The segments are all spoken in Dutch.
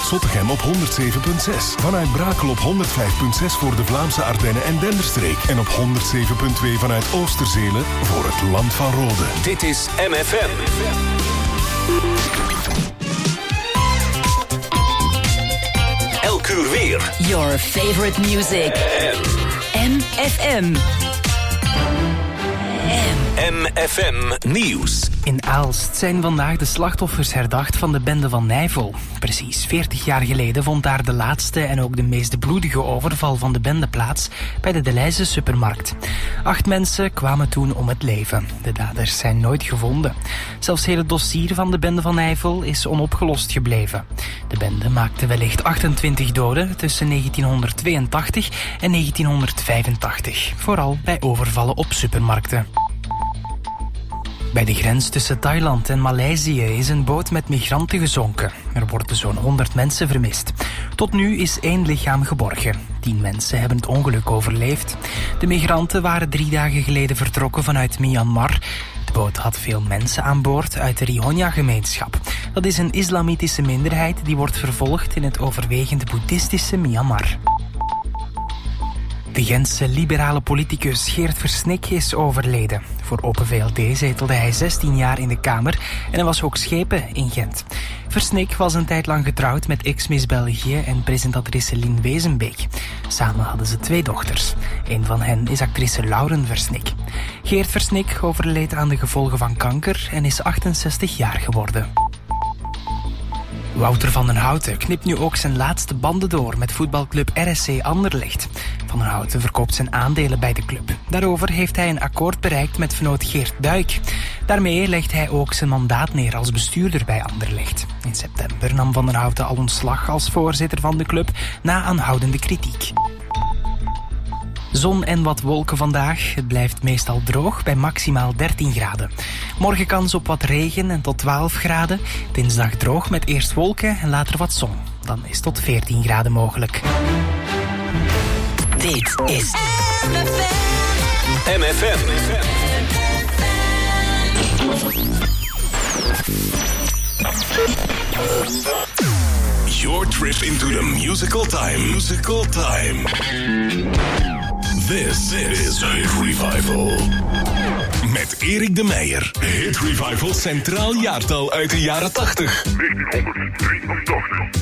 vanuit Zottegem op 107.6. Vanuit Brakel op 105.6 voor de Vlaamse Ardennen en Denderstreek. En op 107.2 vanuit Oosterzelen voor het Land van Rode. Dit is MFM. Elk uur weer. Your favorite music. MFM. MFM Nieuws. In Aalst zijn vandaag de slachtoffers herdacht van de bende van Nijvel. Precies 40 jaar geleden vond daar de laatste en ook de meest bloedige overval van de bende plaats bij de Delijze supermarkt. 8 mensen kwamen toen om het leven. De daders zijn nooit gevonden. Zelfs het hele dossier van de bende van Nijvel is onopgelost gebleven. De bende maakte wellicht 28 doden tussen 1982 en 1985. Vooral bij overvallen op supermarkten. Bij de grens tussen Thailand en Maleisië is een boot met migranten gezonken. Er worden zo'n 100 mensen vermist. Tot nu is 1 lichaam geborgen. 10 mensen hebben het ongeluk overleefd. De migranten waren 3 dagen geleden vertrokken vanuit Myanmar. De boot had veel mensen aan boord uit de Rihonya-gemeenschap. Dat is een islamitische minderheid die wordt vervolgd in het overwegend boeddhistische Myanmar. De Gentse liberale politicus Geert Versnik is overleden. Voor Open VLD zetelde hij 16 jaar in de Kamer en hij was ook schepen in Gent. Versnik was een tijd lang getrouwd met ex-Miss België en presentatrice Lien Wezenbeek. Samen hadden ze 2 dochters. Een van hen is actrice Lauren Versnik. Geert Versnik overleed aan de gevolgen van kanker en is 68 jaar geworden. Wouter van den Houten knipt nu ook zijn laatste banden door met voetbalclub RSC Anderlecht. Van den Houten verkoopt zijn aandelen bij de club. Daarover heeft hij een akkoord bereikt met vennoot Geert Duik. Daarmee legt hij ook zijn mandaat neer als bestuurder bij Anderlecht. In september nam Van den Houten al ontslag als voorzitter van de club na aanhoudende kritiek. Zon en wat wolken vandaag. Het blijft meestal droog bij maximaal 13 graden. Morgen kans op wat regen en tot 12 graden. Dinsdag droog met eerst wolken en later wat zon. Dan is tot 14 graden mogelijk. Dit is MFM. Your trip into the musical time. Musical time. This is Hit Revival. Met Erik de Meijer. Hit Revival Centraal Jaartal uit de jaren 80. 1983.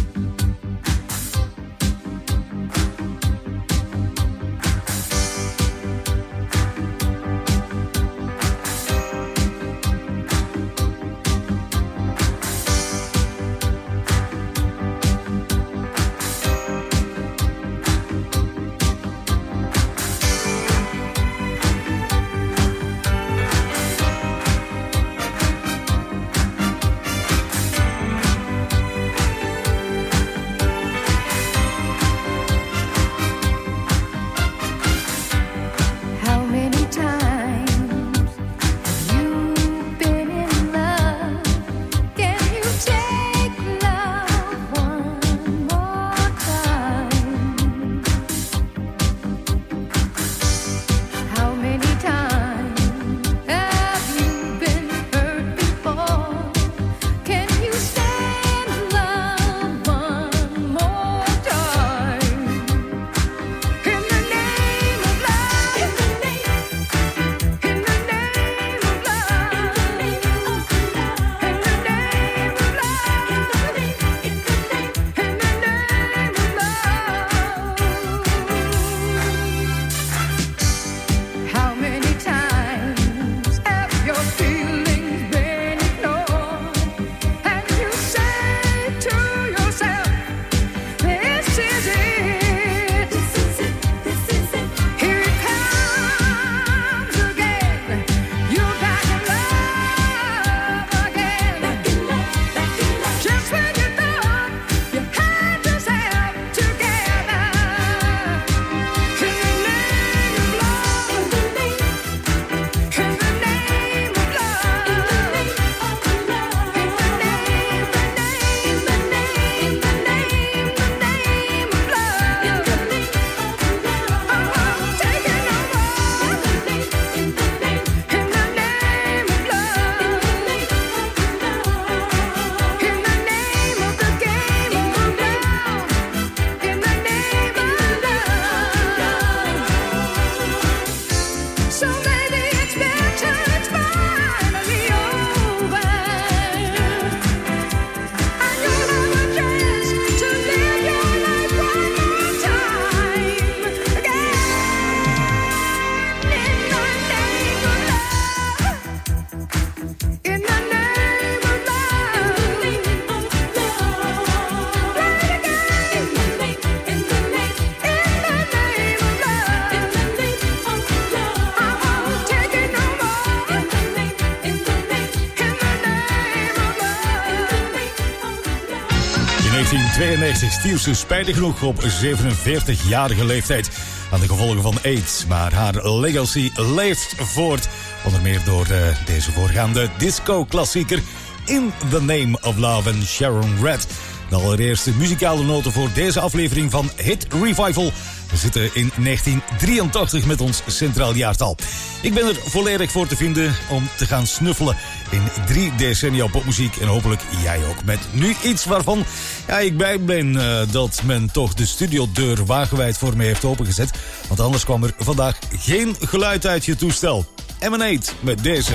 1992 stierf ze spijtig genoeg op 47-jarige leeftijd aan de gevolgen van AIDS. Maar haar legacy leeft voort, onder meer door deze voorgaande disco-klassieker In the Name of Love en Sharon Red. De allereerste muzikale noten voor deze aflevering van Hit Revival. We zitten in 1983 met ons centraal jaartal. Ik ben er volledig voor te vinden om te gaan snuffelen in 3 decennia popmuziek. En hopelijk jij ook. Met nu iets waarvan ik blij ben dat men toch de studiodeur wagenwijd voor me heeft opengezet. Want anders kwam er vandaag geen geluid uit je toestel. Emanate met deze.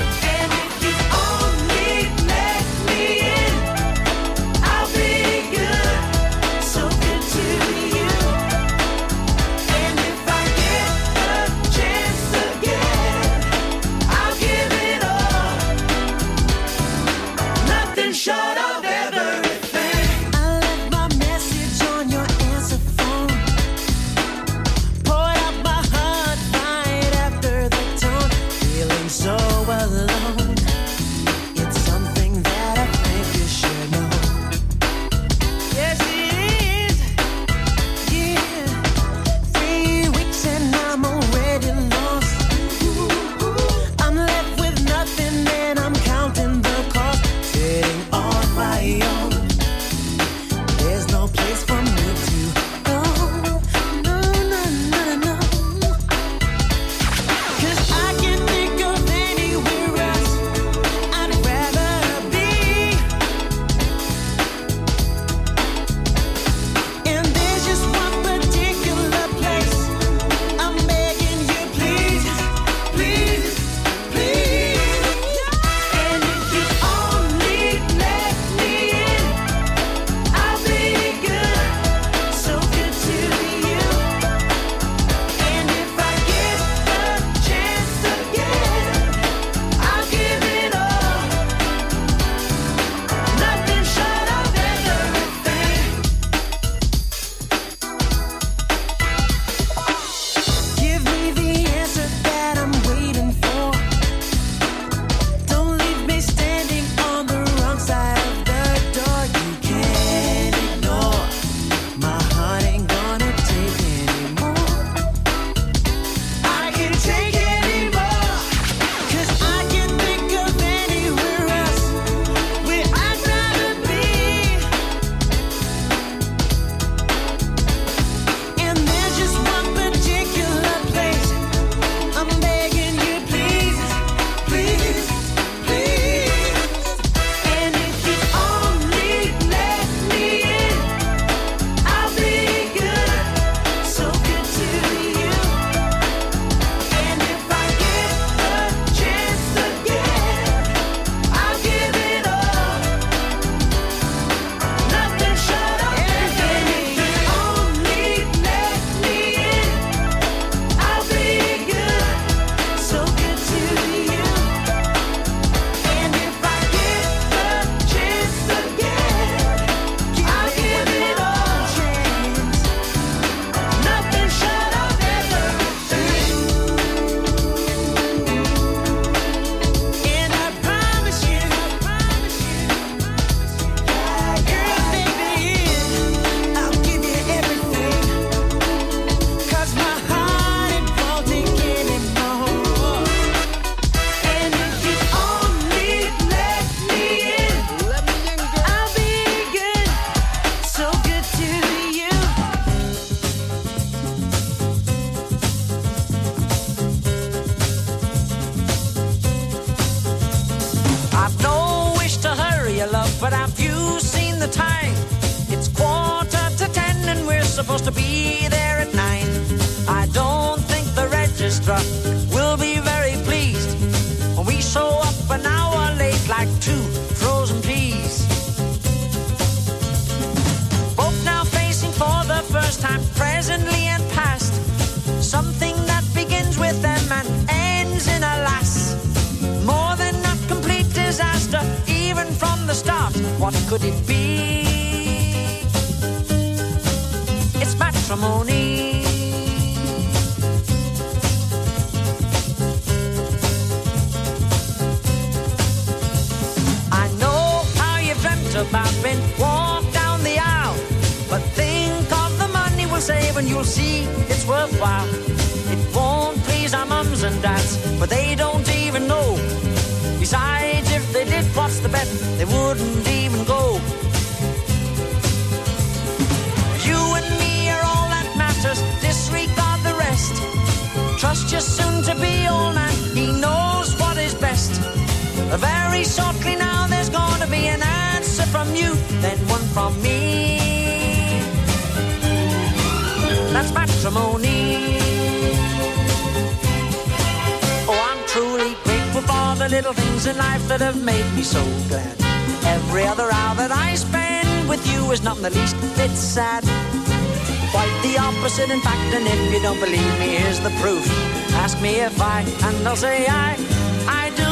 supposed to be there at 9. I don't think the registrar will be very pleased when we show up an hour late like 2 frozen peas. Both now facing for the first time, presently and past, something that begins with them and ends in a lass. More than a complete disaster, even from the start. What could it be? It's matrimony. I know how you've dreamt about being walked down the aisle you'll see it's worthwhile. It won't please our mums and dads, but they don't even know. Besides, if they did, what's the bet? They wouldn't even go. You and me are all that matters, disregard the rest. Trust your soon-to-be old man, he knows what is best. Very shortly now there's gonna be an answer from you, then one from me. That's matrimony. Oh, I'm truly grateful for the little things in life that have made me so glad. Every other hour that I spend with you is not in the least bit sad. Quite the opposite, in fact, and if you don't believe me, here's the proof. Ask me if I, and I'll say I do.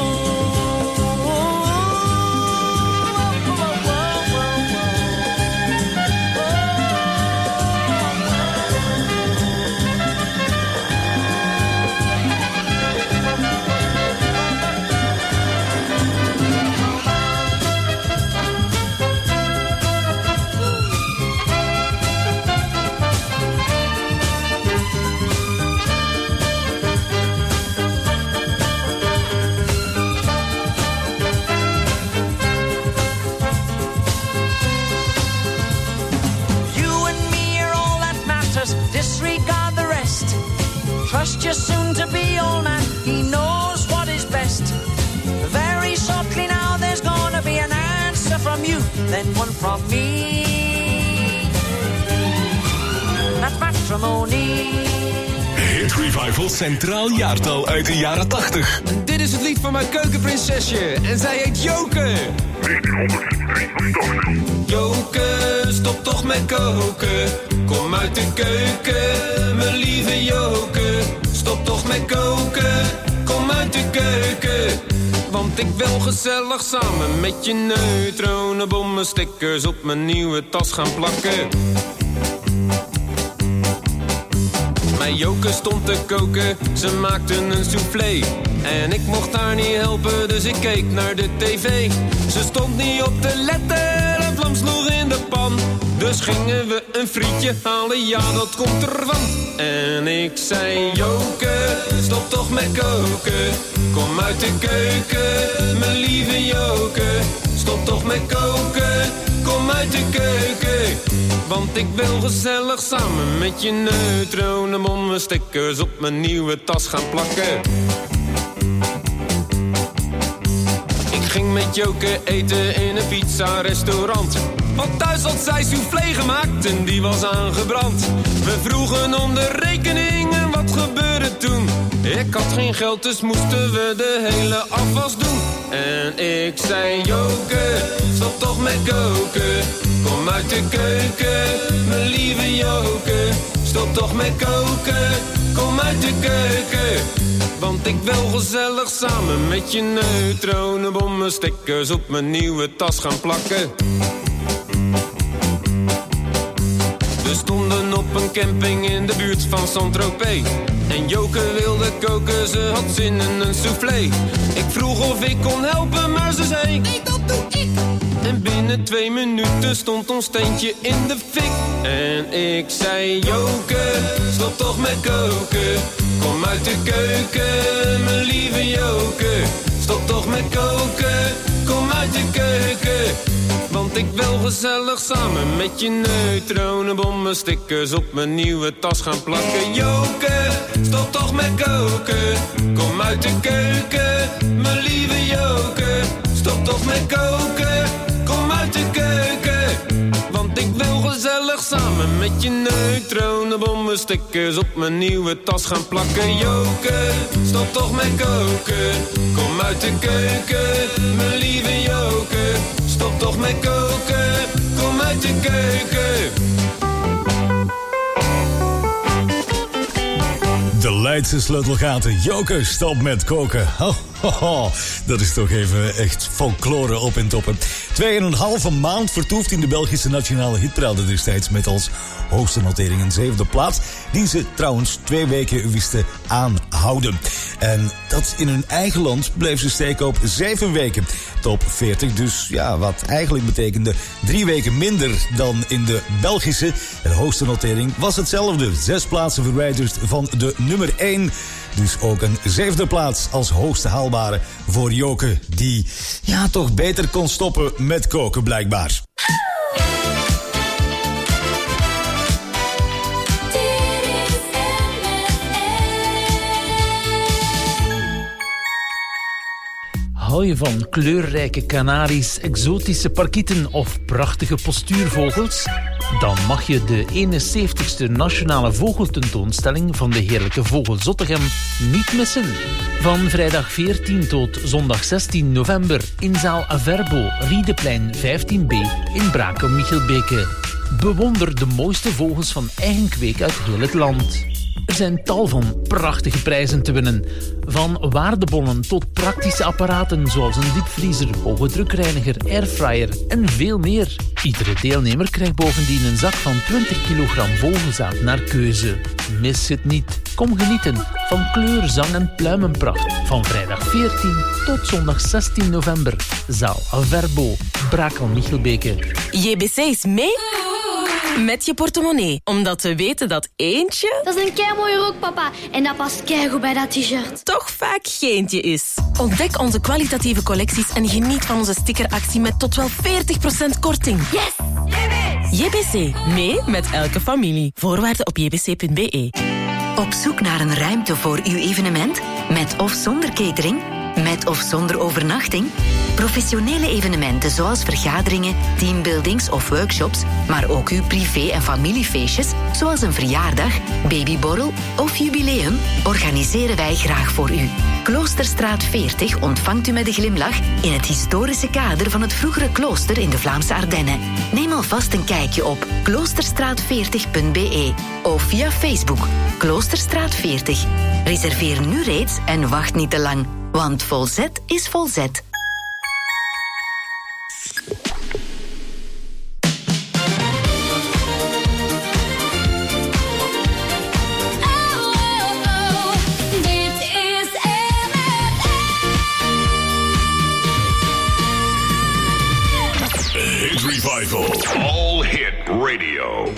Disregard the rest. Trust your soon-to-be old man, he knows what is best. Very shortly now there's gonna be an answer from you, then one from me. That's matrimony. Hit Revival Centraal Jaartal uit de jaren 80. Dit is het lied van mijn keukenprinsesje en zij heet Joke. 1983. Joke, stop toch met koken. Kom uit de keuken, mijn lieve Joke. Stop toch met koken, kom uit de keuken. Want ik wil gezellig samen met je neutronenbommen stickers op mijn nieuwe tas gaan plakken. Mijn Joke stond te koken, ze maakte een soufflé. En ik mocht haar niet helpen, dus ik keek naar de tv. Ze stond niet op te letten, een vlam sloeg in de pan. Dus gingen we een frietje halen, ja dat komt ervan. En ik zei, Joke, stop toch met koken. Kom uit de keuken, mijn lieve Joke. Stop toch met koken, kom uit de keuken. Want ik wil gezellig samen met je neutronenbommen stickers op mijn nieuwe tas gaan plakken. Ik ging met Joke eten in een pizza-restaurant. Want thuis had zij soufflé gemaakt en die was aangebrand. We vroegen om de rekening en wat gebeurde toen? Ik had geen geld, dus moesten we de hele afwas doen. En ik zei, Joke, stop toch met koken. Kom uit de keuken, mijn lieve Joke. Stop toch met koken, kom uit de keuken. Want ik wil gezellig samen met je neutronenbommen stickers op mijn nieuwe tas gaan plakken. We stonden op een camping in de buurt van Saint-Tropez. En Joke wilde koken, ze had zin in een soufflé. Ik vroeg of ik kon helpen, maar ze zei, nee, dat doe ik. En binnen 2 minuten stond ons tentje in de fik. En ik zei, Joke, stop toch met koken. Kom uit de keuken, mijn lieve Joke. Stop toch met koken, kom uit de keuken. Want ik wil gezellig samen met je neutronenbommen stickers op mijn nieuwe tas gaan plakken. Joke, stop toch met koken. Kom uit de keuken, mijn lieve Joke. Stop toch met koken, kom uit de keuken. Want ik wil gezellig samen met je neutronenbommen stickers op mijn nieuwe tas gaan plakken. Joke, stop toch met koken. Kom uit de keuken, mijn lieve Joke. Stop toch met koken, kom uit de keuken. De Leidse sleutelgaten. Joke, stop met koken. Oh, Hoho, dat is toch even echt folklore op en toppen. 2,5 maand vertoeft in de Belgische nationale hitparade destijds met als hoogste notering een 7e plaats, die ze trouwens 2 weken wisten aanhouden. En dat in hun eigen land bleef ze steken op 7 weken. Top 40, dus ja, wat eigenlijk betekende 3 weken minder dan in de Belgische. En de hoogste notering was hetzelfde. 6 plaatsen verwijderd van de nummer 1. Dus ook een 7e plaats als hoogste haalbare voor Joke, die ja toch beter kon stoppen met koken blijkbaar. Hou je van kleurrijke kanaries, exotische parkieten of prachtige postuurvogels? Dan mag je de 71ste Nationale Vogeltentoonstelling van de Heerlijke Vogel Zottegem niet missen. Van vrijdag 14 tot zondag 16 november in zaal Averbo, Riedeplein 15b in Brakel-Michelbeke. Bewonder de mooiste vogels van eigen kweek uit heel het land. Er zijn tal van prachtige prijzen te winnen. Van waardebonnen tot praktische apparaten zoals een diepvriezer, hoge drukreiniger, airfryer en veel meer. Iedere deelnemer krijgt bovendien een zak van 20 kilogram vogelzaad naar keuze. Mis het niet. Kom genieten van kleur, zang en pluimenpracht. Van vrijdag 14 tot zondag 16 november. Zaal Averbo, Brakel-Michelbeke. JBC is mee met je portemonnee. Omdat we weten dat eentje... Dat is een keimooie rok, papa. En dat past keigoed bij dat t-shirt. toch vaak geentje is. Ontdek onze kwalitatieve collecties en geniet van onze stickeractie met tot wel 40% korting. Yes! JBC. Mee met elke familie. Voorwaarden op jbc.be. Op zoek naar een ruimte voor uw evenement? Met of zonder catering? Met of zonder overnachting? Professionele evenementen zoals vergaderingen, teambuildings of workshops, maar ook uw privé- en familiefeestjes, zoals een verjaardag, babyborrel of jubileum, organiseren wij graag voor u. Kloosterstraat 40 ontvangt u met een glimlach in het historische kader van het vroegere klooster in de Vlaamse Ardennen. Neem alvast een kijkje op kloosterstraat40.be of via Facebook Kloosterstraat 40. Reserveer nu reeds en wacht niet te lang, want Volzet is Volzet. Hit Revival. All Hit Radio.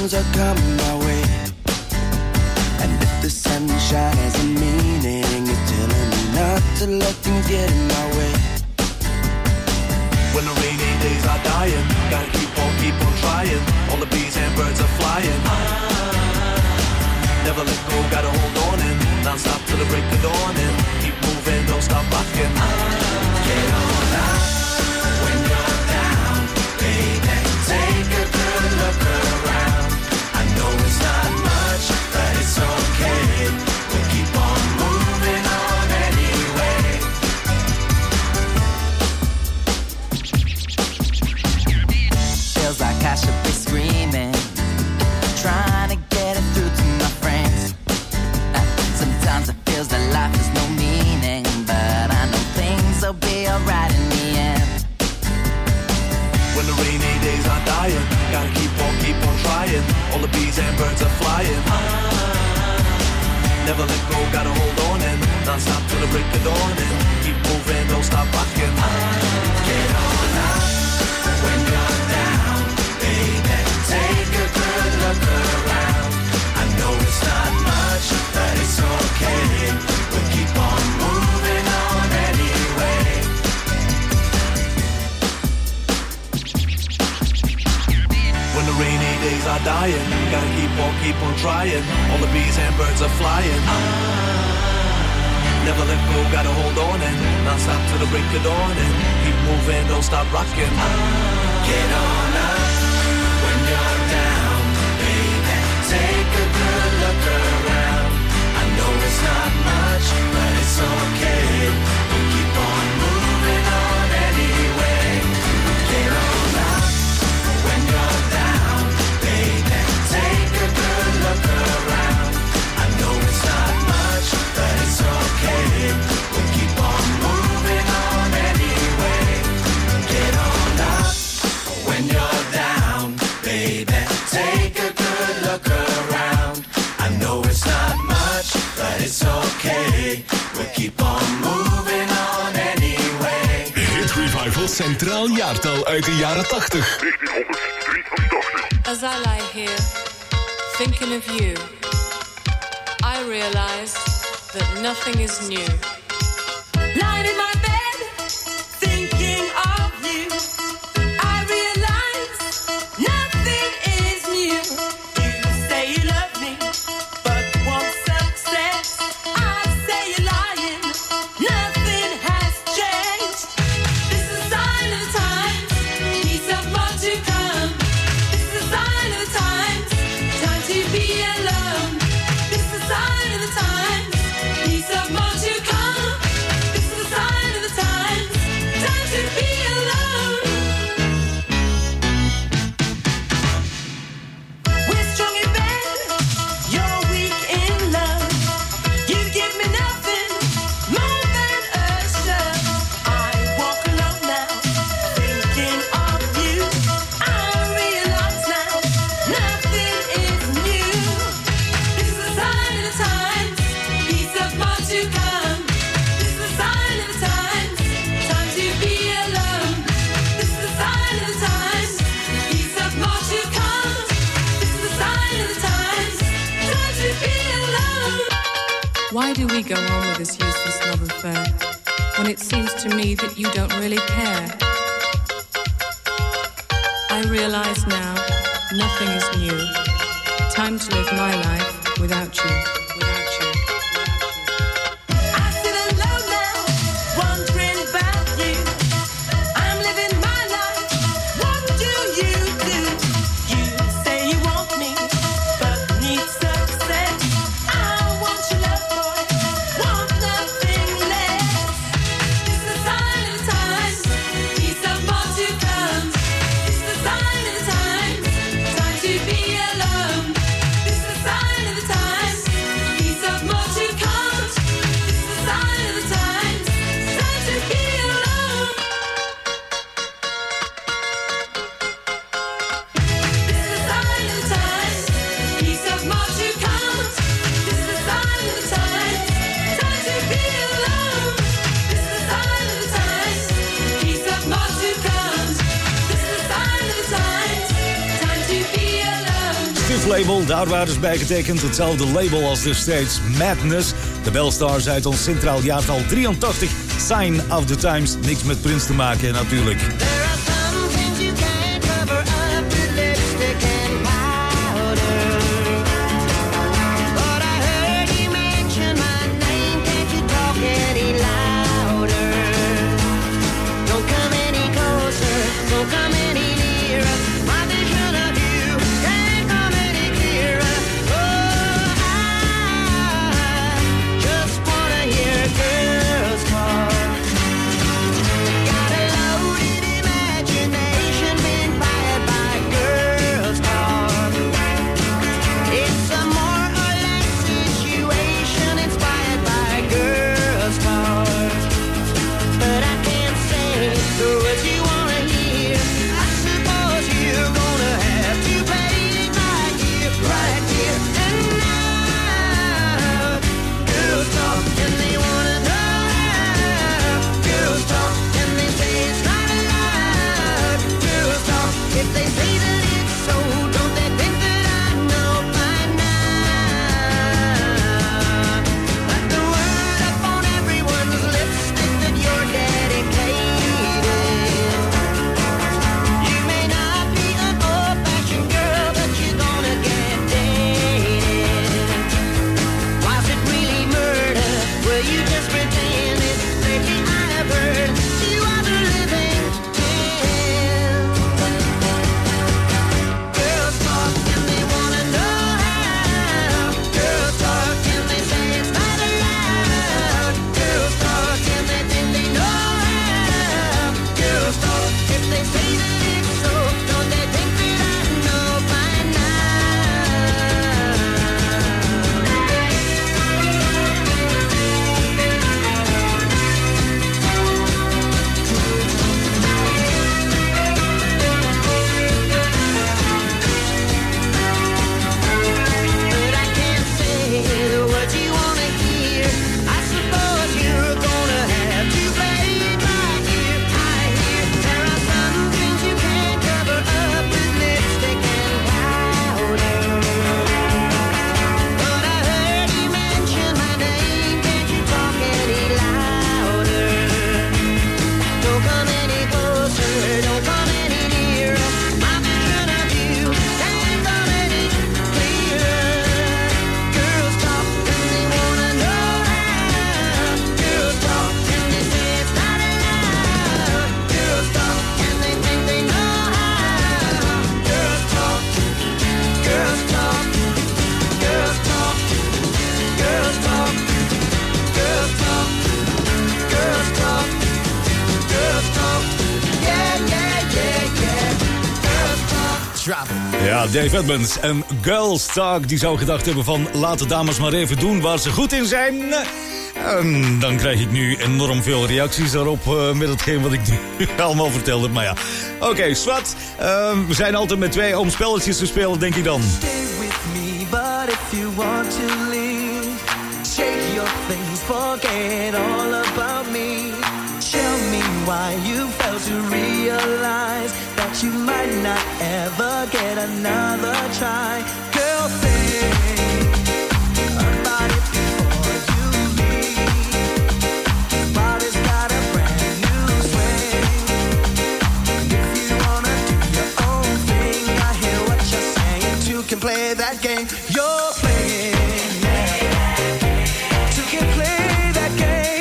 storms are coming my way. And if the sunshine has a meaning, it's telling me not to let things get in my way. When the rainy days are dying, gotta keep on trying. All the bees and birds are flying. Never let go, gotta hold on and non-stop till the break of dawn and keep moving, don't stop rocking. Get on up when you're down, baby. Take a good look around. I know it's not much, but it's okay. We'll keep on moving on anyway. Feels like I should be screaming, trying to get it through to my friends. Sometimes it feels that life has no meaning, but I know things will be alright in the end. When the rainy days are dying, gotta keep on trying. All the bees and birds are flying. Never let go, gotta hold on and non-stop till the break of dawn and keep moving, don't stop rocking. Get on up when you're down, baby. Take a good look around. I know it's not much, but it's okay. We'll keep on moving on anyway. When the rainy days are dying, gotta keep on trying. All the bees and birds are flying. Never let go, gotta hold on and non-stop till the break of dawn and keep moving, don't stop rocking. Get on up when you're down, baby. Take a good look around. I know it's not much, but it's okay. We'll keep on moving on anyway. Get on up when you're down, baby. Take a good look around. I know it's not much, but it's okay. We'll keep on moving on anyway. Get on up when you're down, baby. Take a good look around. I know it's not much, but it's okay. We'll keep on moving on anyway. Hit Revival Centraal Jaartal uit de jaren 80. 1983. As I lie here, thinking of you, I realize that nothing is new. Lying in my bed, thinking of you, I realize nothing is new. You say you love me, but want success. I say you're lying, nothing has changed. This is a sign of the times, peace of more to come. This is a sign of the times, time to be alone. This is a sign of the times, peace of more to come. This is a sign of the times, time to be alone. We're strong in bed, you're weak in love. You give me nothing more than a shove. I walk alone now, thinking of you. I realize now, nothing is new. This is a sign of the times, peace of more to come. This is a sign of the times, time to be alone. This is a sign of the times, peace of more to come. This is a sign of the times, time to be alone. Why do we go on with this useless love affair when it seems to me that you don't really care? I realize now nothing is new. Time to live my life without you. I sit alone now, wondering about you. I'm living my life, what do you do? You say you want me, but need success. I want your love, boy, want nothing less. This is a sign of the times, peace of more to come. This is a sign of the times, time to be alone. This is a sign of the times, label. Daar waren ze bij getekend. Hetzelfde label als destijds Madness. De Bellstars uit ons centraal jaartal 83. Sign of the Times. Niks met Prince te maken natuurlijk. Ja, Dave Edmunds en Girls Talk. Die zou gedacht hebben van laat de dames maar even doen waar ze goed in zijn. En dan krijg ik nu enorm veel reacties daarop met hetgeen wat ik nu allemaal vertelde. Maar ja, oké, zwart. We zijn altijd met twee om spelletjes te spelen, denk ik dan. Stay with me, but if you want to leave, shake your things, forget all about me. Tell me why you failed to realize that you might not ever get another try. Girl, think about it before you leave. Body's got a brand new swing. If you wanna do your own thing, I hear what you're saying. Two can play that game you're playing. Two can play that game.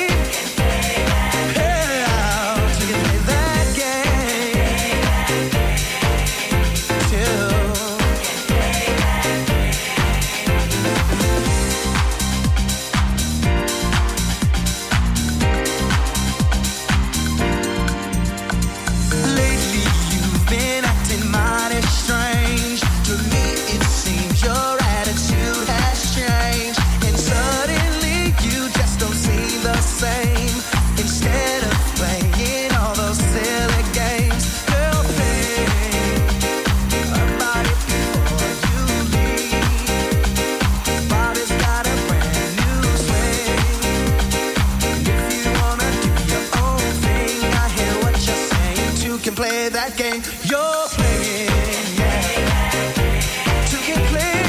Play that game you're playing, yeah. Two can play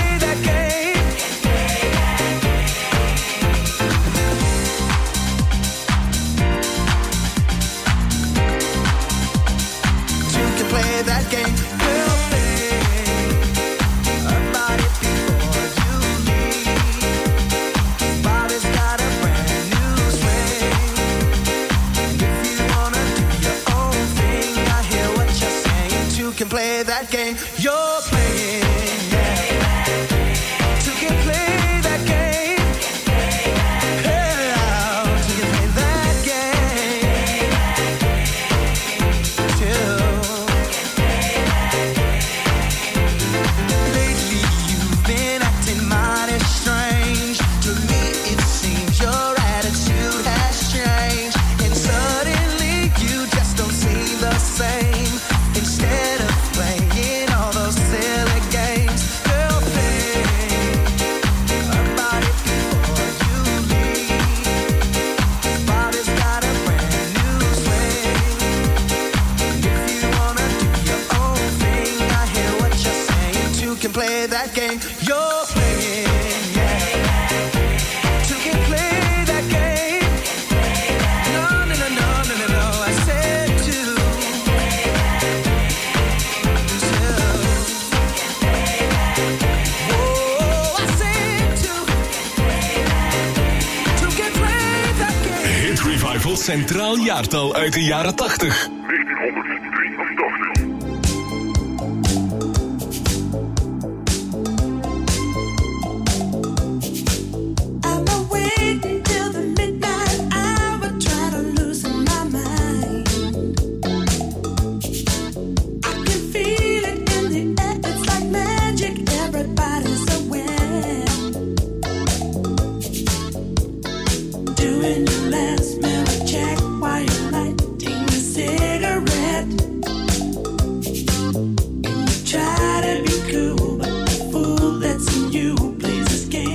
can play that game you're playing. Two can play that game. Yeah, two can play that game. Two. Lately you've been acting mighty strange. To me it seems your attitude has changed, and suddenly you just don't seem the same. Instead of playing all those silly games, girl, think about it before you leave. Body's got a brand new swing. If you wanna do your own thing, I hear what you're saying. Two can play that game you're playing, yeah. Two can play that game. No, no, no, no, no, no, no. I said two. Hit Revival Centraal Jaartal uit de jaren 80. 1983. I'm awake until the midnight hour, try to loosen my mind. I can feel it in the air, it's like magic, everybody's aware. Doing your last mirror check while you're lighting a cigarette. And you try to be cool, but the fool that's in you plays his games.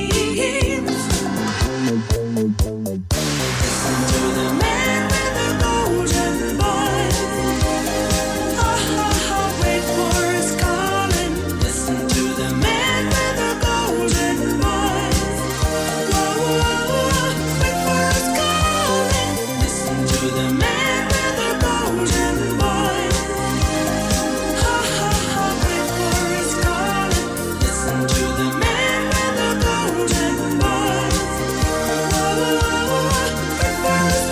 Listen to the man with the golden voice. Ha ha ha, wait for his calling. Listen to the man with the golden voice. Whoa, whoa, whoa, wait for his calling. Listen to the man with the golden voice. Ha ha ha, wait for his calling. Listen to the man with the golden voice. Whoa, whoa, whoa, wait for his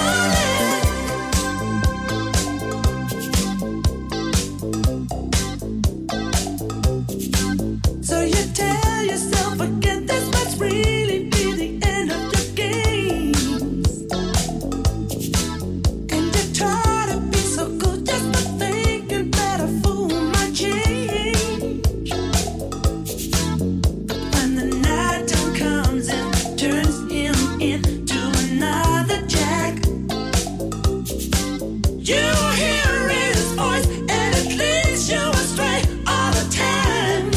calling. So you tell yourself again, this must really be the end of your games. And you try to be so good, just to think you better fool my change. But when the night time comes and turns him into another Jack, you hear his voice and it leads you astray all the time.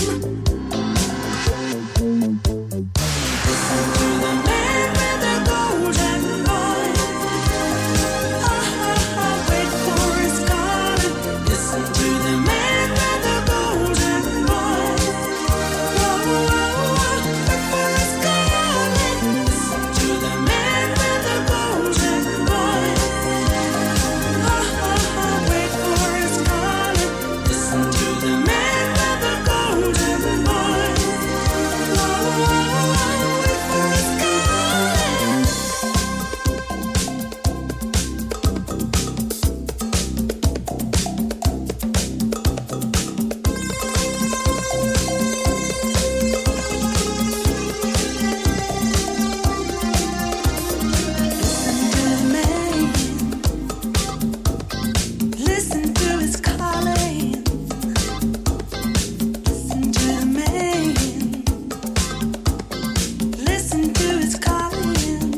Listen to the man with the golden voice. Ha ha ha, wait for his calling. Listen to the man with the golden voice. Whoa, whoa, whoa, wait for his calling. Listen to the man with the golden voice. Ha ha ha, wait for his calling. Listen to the man with the golden voice. Whoa, whoa, whoa, wait for his calling. Listen to his calling. Listen to the man. Listen to his calling.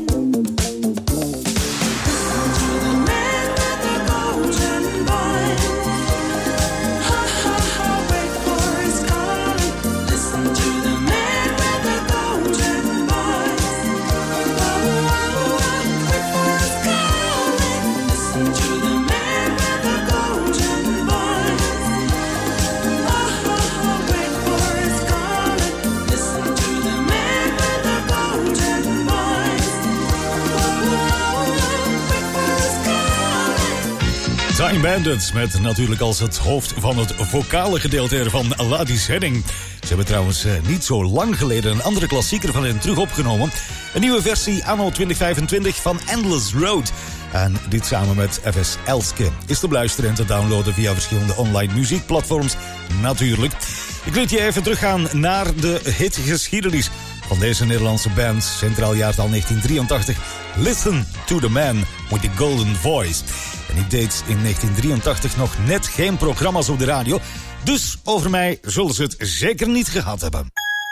Listen to the man with the golden voice. Ha ha ha, wait for his calling. Listen to the man with the golden voice. Whoa, whoa, whoa, wait for his calling. Listen to the man with the golden voice. Ha ha ha, wait for his calling. Listen to the man with the golden voice. Whoa, whoa, whoa, wait for his calling. Time Bandits met natuurlijk als het hoofd van het vocale gedeelte ervan Ladis Henning. Ze hebben trouwens niet zo lang geleden een andere klassieker van hen terug opgenomen. Een nieuwe versie anno 2025 van Endless Road. En dit samen met FS Elske. Is te beluisteren en te downloaden via verschillende online muziekplatforms natuurlijk. Ik liet je even teruggaan naar de hitgeschiedenis van deze Nederlandse band. Centraal jaartal 1983. Listen to the Man with the Golden Voice. En ik deed in 1983 nog net geen programma's op de radio. Dus over mij zullen ze het zeker niet gehad hebben.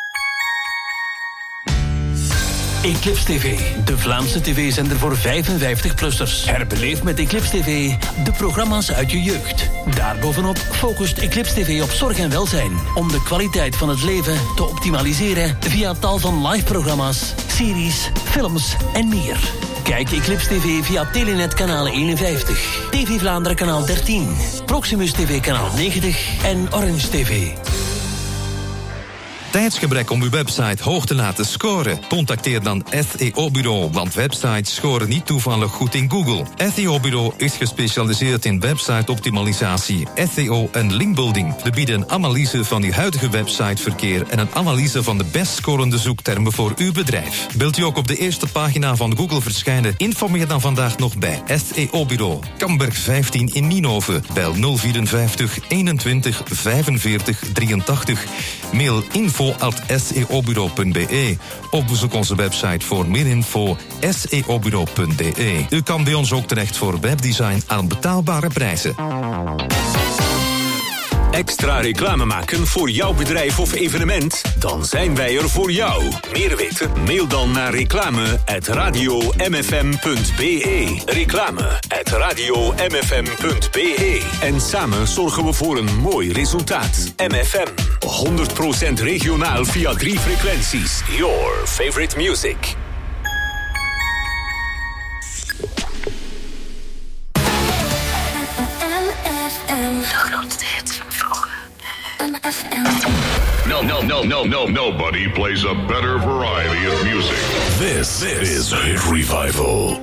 Eclipse TV, de Vlaamse tv-zender voor 55-plussers. Herbeleef met Eclipse TV de programma's uit je jeugd. Daarbovenop focust Eclipse TV op zorg en welzijn, om de kwaliteit van het leven te optimaliseren via tal van live-programma's, series, films en meer. Kijk Eclipse TV via Telenet kanaal 51, TV Vlaanderen kanaal 13, Proximus TV kanaal 90 en Orange TV. Tijdsgebrek om uw website hoog te laten scoren? Contacteer dan SEO-bureau, want websites scoren niet toevallig goed in Google. SEO-bureau is gespecialiseerd in website-optimalisatie, SEO en linkbuilding. We bieden een analyse van uw huidige websiteverkeer en een analyse van de best scorende zoektermen voor uw bedrijf. Wilt u ook op de eerste pagina van Google verschijnen? Informeer dan vandaag nog bij SEO-bureau. Kamberg 15 in Nienhoven. Bel 054 21 45 83. Mail info@seobureau.be of bezoek onze website voor meer info seobureau.be. U kan bij ons ook terecht voor webdesign aan betaalbare prijzen. Extra reclame maken voor jouw bedrijf of evenement? Dan zijn wij er voor jou. Meer weten? Mail dan naar reclame@radiomfm.be. Reclame@radiomfm.be. En samen zorgen we voor een mooi resultaat. MFM. 100% regionaal via 3 frequenties. Your favorite music. Nobody plays a better variety of music. This is Hit Revival.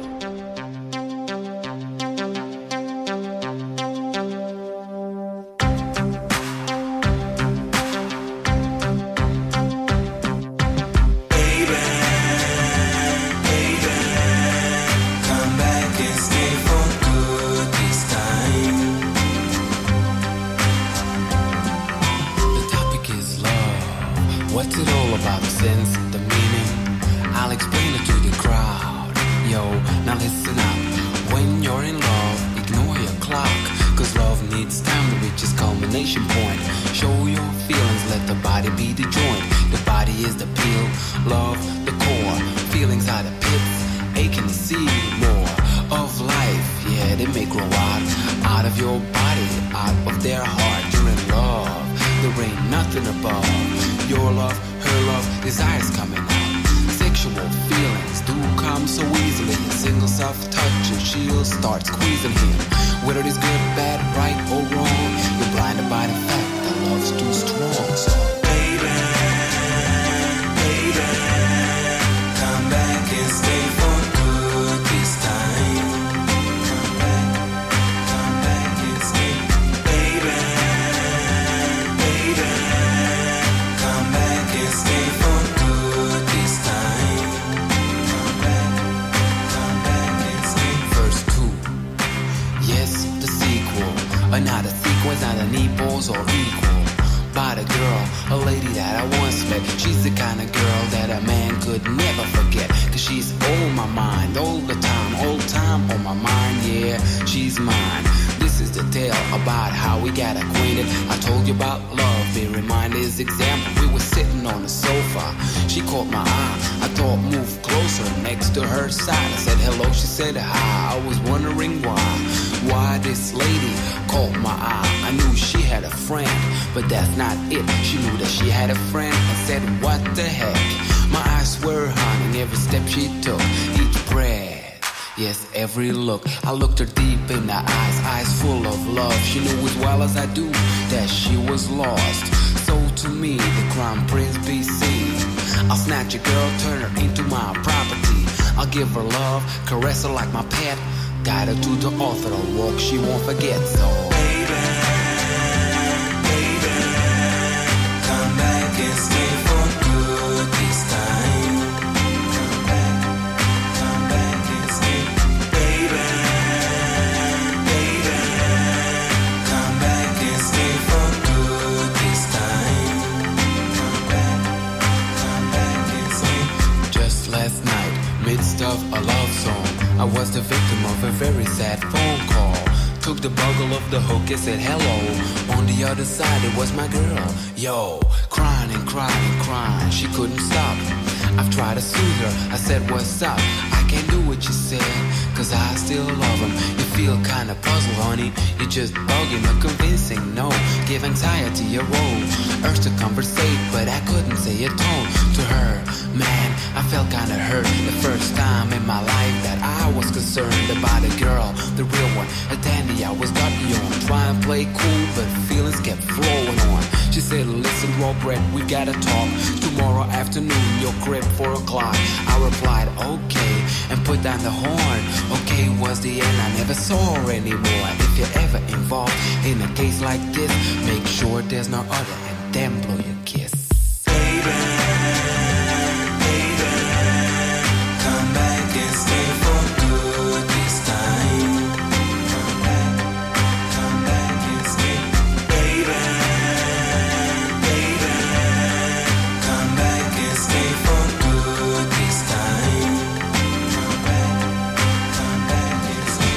Every look, I looked her deep in the eyes full of love. She knew as well as I do that she was lost. So to me, the crown prince be seen. I'll snatch a girl, turn her into my property. I'll give her love, caress her like my pet. Guide her to the altar, a walk she won't forget. So baby, baby, come back and stay for good this time. Come back and stay, baby. took the buckle of the hook and said hello. On the other side it was my girl. Yo, crying and crying and crying, she couldn't stop. I've tried to soothe her, I said what's up. I can't do what you said, cause I still love him. You feel kinda puzzled, honey, you're just bugging or convincing. No, give anxiety a role. Urged to conversate, but I couldn't say it to her. Man, I felt kinda hurt the first time in my life that I was concerned about a girl, the real one, a dandy I was got beyond. Trying to play cool, but feelings kept flowing on. She said, listen, raw bread, we gotta talk tomorrow afternoon, your crib 4 o'clock. I replied, okay, and put down the horn. Okay was the end, I never saw her anymore. If you're ever involved in a case like this, make sure there's no other and then blow your kiss. Baby, come back and stay for good this time. Come back and stay. Baby, come back and stay for good this time. Come back and stay.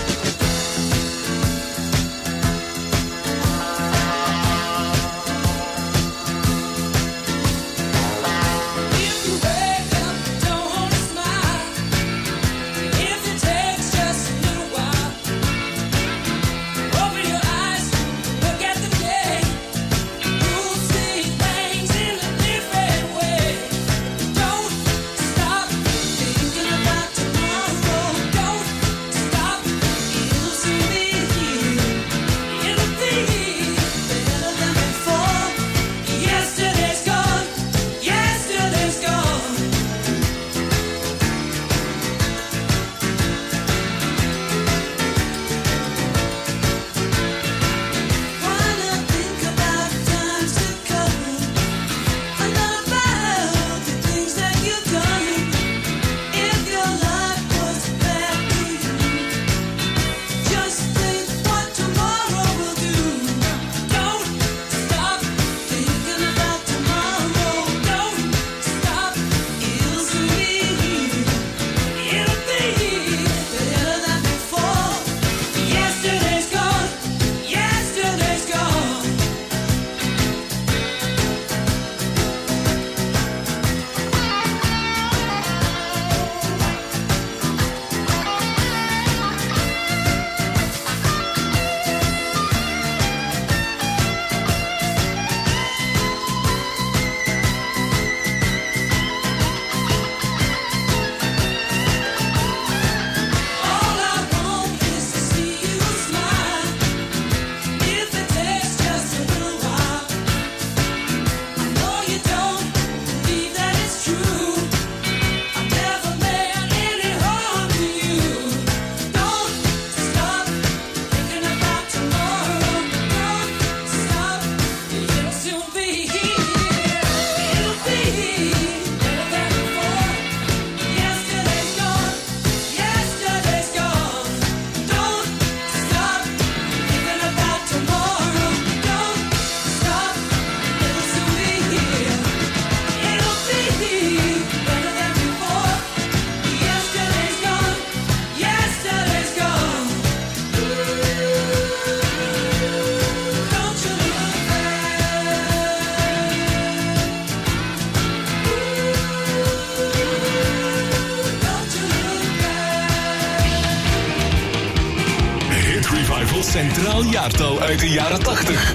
Centraal jaartal uit de jaren 80.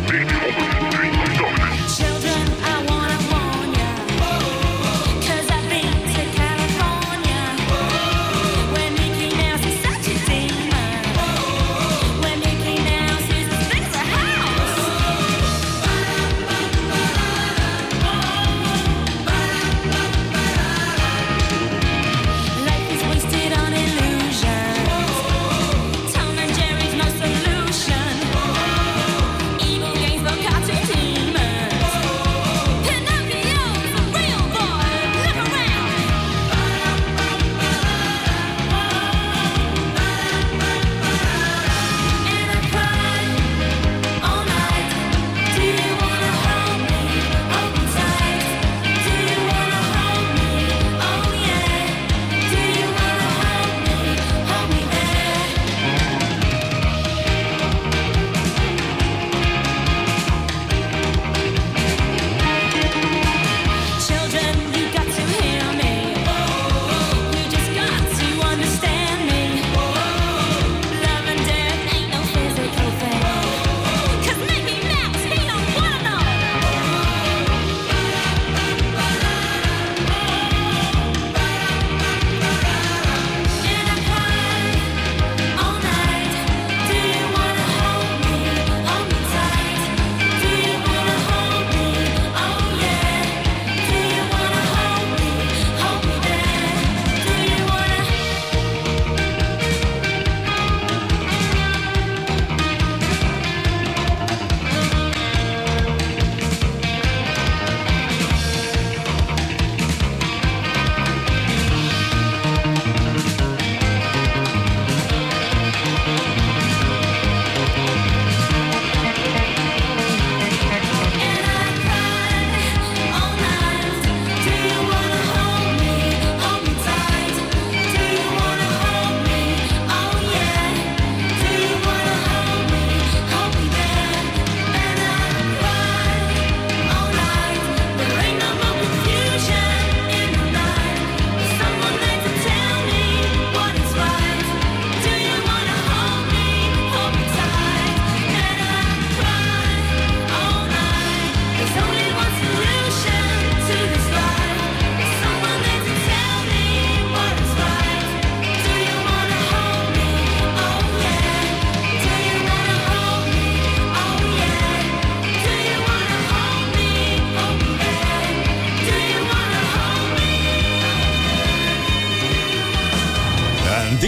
Evil games, no cartoons.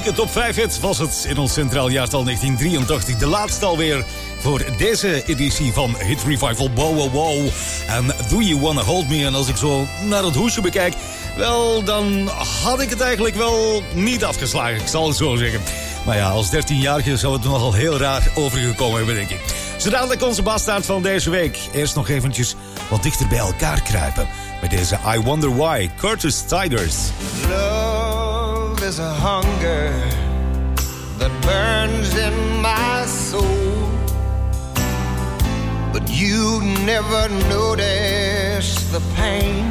unieke top 5 hit was het in ons centraal jaartal 1983. De laatste alweer voor deze editie van Hit Revival. Wow, wow, wow. En Do You Wanna Hold Me? En als ik zo naar het hoesje bekijk, wel, dan had ik het eigenlijk wel niet afgeslagen. Ik zal het zo zeggen. Maar ja, als 13-jarige zou het nogal heel raar overgekomen hebben, denk ik. Zo dadelijk onze bastaard van deze week. Eerst nog eventjes wat dichter bij elkaar kruipen. Bij deze I Wonder Why, Curtis Tigers. Love is a hunger that burns in my soul, but you never notice the pain.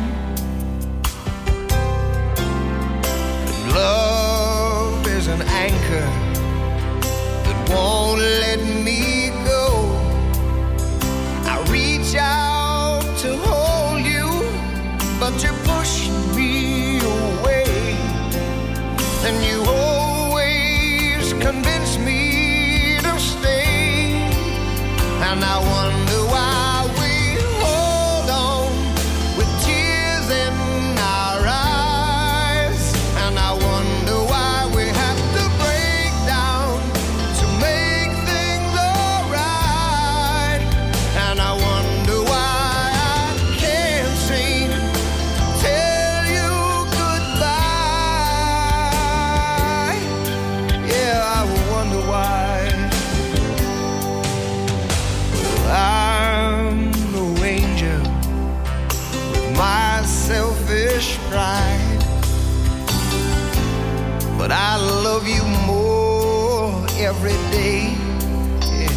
And love is an anchor that won't let me go. I reach out to hold you, but you push me away, and you always convince me to stay. And I wonder why we hold on with tears in our eyes, and I wonder why we have to break down to make things alright. And I wonder why I can't seem to tell you goodbye. Yeah, I wonder why. I'm no angel with my selfish pride, but I love you more every day. Yeah.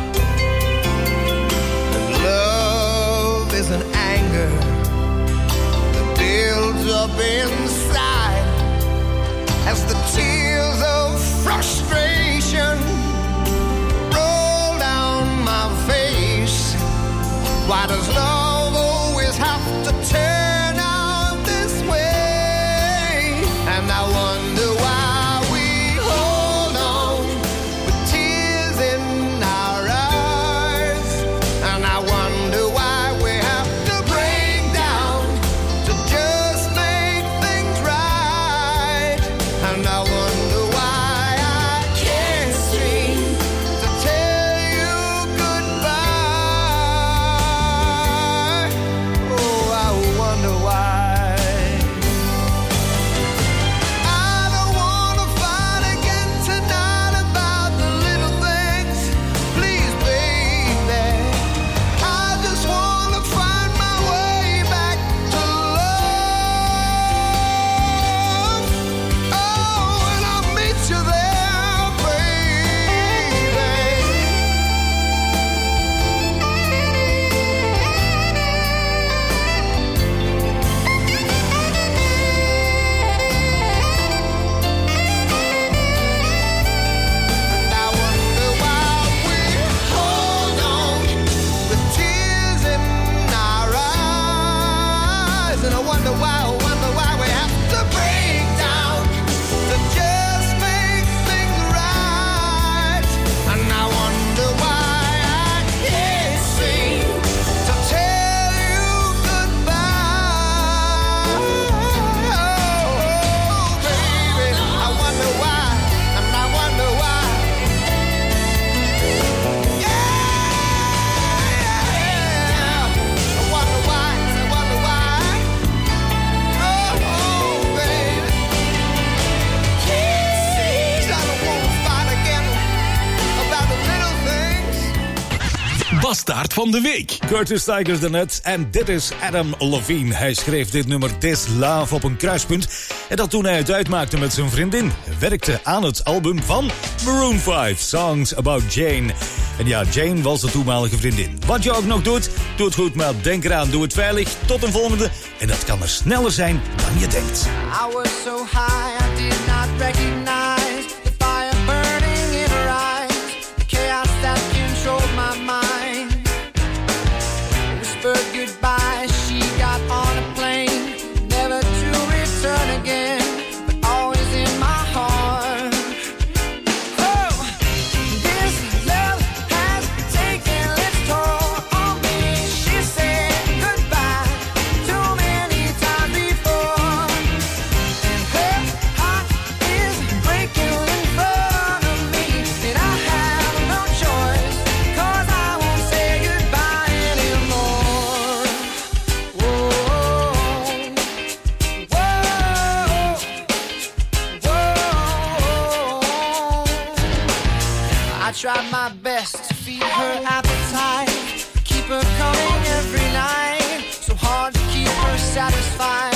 And love is an anger that builds up inside as the tears of frustration roll down my face. Why does love always have to turn out this way? And I wonder why we hold on with tears in our eyes. And I wonder why we have to break down to just make things right. And I wonder why I can't seem to tell you goodbye. Oh, I wonder why. I don't wanna fight again tonight about the little things. Please, baby, I just wanna find my way back to love. Oh, and I'll meet you there, baby. And I wonder why we hold on with tears in our eyes. And I wonder why we have to break down to just make things right. And I wonder why I can't seem to tell you goodbye. Oh, baby, I wonder why, and I wonder why. Yeah, I wonder why, and I wonder why. Oh, baby, I don't wanna fight again about the little things. Bastaard van de week. Curtis Tigers daarnet. En dit is Adam Levine. Hij schreef dit nummer This Love op een kruispunt. En dat toen hij het uitmaakte met zijn vriendin. Werkte aan het album van Maroon 5, Songs About Jane. En ja, Jane was de toenmalige vriendin. Wat je ook nog doet, doe het goed, maar denk eraan, doe het veilig. Tot een volgende. En dat kan er sneller zijn dan je denkt. I was so high I did not recognize the fire burning in her eyes, the chaos that controlled my mind. Whispered goodbye, she got on a plane, never to return again, but always in my heart. Oh, this love has taken its toll on me. She said goodbye too many times before, and her heart is tried my best to feed her appetite, keep her coming every night. So hard to keep her satisfied.